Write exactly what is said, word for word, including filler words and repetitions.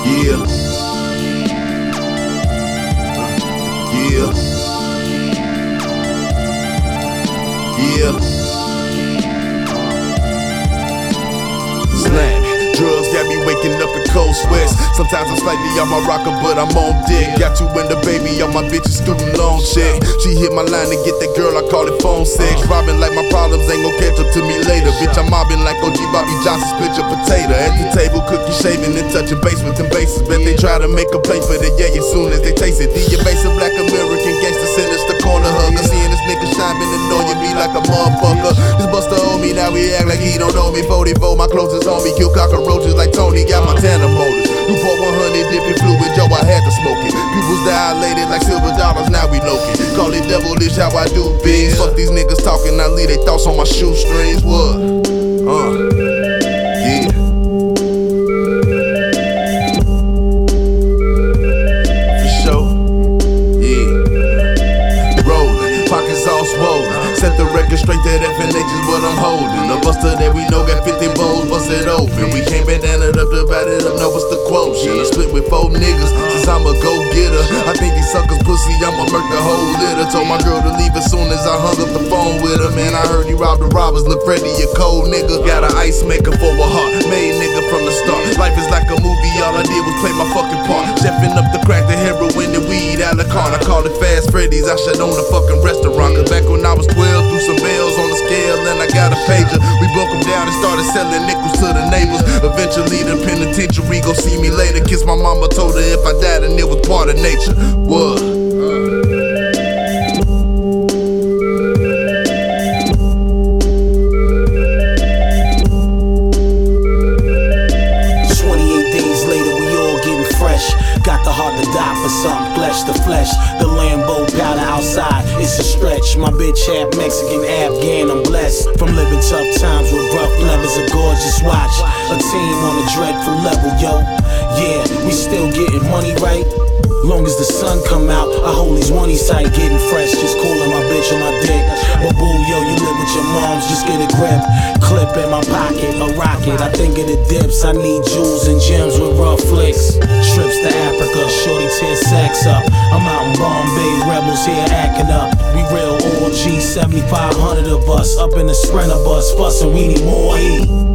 Yeah. Yeah. Yeah. Slam. Drugs got me waking up in cold sweats. Sometimes I'm slightly off my rocker, but I'm on dick. Got you and the baby on my bitch's student loan check. She hit my line to get that girl, I call it phone sex. Robbing like my problems ain't gon' catch up to me later. Bitch, I'm mobbing like O G Bobby Johnson, split your potato. At the table, cookie shaving and touching base with them bases. Bet they try to make a play for the yeah as soon as they taste it. The evasive black American gangster sinister corner hugger. Seeing this nigga shine been annoying me like a motherfucker. This buster owe me, now we act like he don't know me. forty-four, my closest homie, kill cockroaches like Tony, got Montana motors. Newport one hundred dipping fluid, yo, I had to smoke it. Pupils dilated like silver dollars, now we loking. Call it devilish how I do things. Fuck these niggas talking, I leave they thoughts on my shoestrings. What? Uh, yeah. For sure. Yeah. Rolling, pockets all swollen. Set the record straight, that F N H is what I'm holding. A buster that we know got fifty bowls, bust it open. We can't bandana it up, divide it up, know what's the quotient. I split with four niggas, since I'm a go-getter. I think these suckers pussy, I'ma murk the whole litter. Told my girl to leave as soon as I hung up the phone with her. Man, I heard he robbed the robbers, look Freddy, a cold nigga. Got an ice maker for a heart, made nigga from the start. Life is like a movie, all I did was play my fucking part. Chefing up the crack, the heroin, the weed, a la carte. I call it Fast Freddy's, I shut on the fucking restaurant. Cause back when I was twelve, threw some bells on the scale and I got a pager. We broke them down and started selling nickels to the neighbors. Eventually the penitentiary gon' see me later. Kiss my mama, told her if I died and it was part of nature. What? Got the heart to die for something, flesh to flesh. The Lambo powder outside, it's a stretch. My bitch half Mexican, Afghan, I'm blessed. From living tough times with rough levers, a gorgeous watch. A team on a dreadful level, yo. Yeah, we still getting money right. Long as the sun come out, I hold these oneys tight, getting fresh, just cooling my bitch on my dick. But boo, yo, you live with your moms, just get a grip. Clip in my pocket, a rocket. I think of the dips, I need jewels and gems with rough flicks. Trips to Africa, shorty tear sacks up. I'm out in Bombay, rebels here acting up. We real O G, seventy-five hundred of us, up in the Sprinter bus, fussin', we need more heat.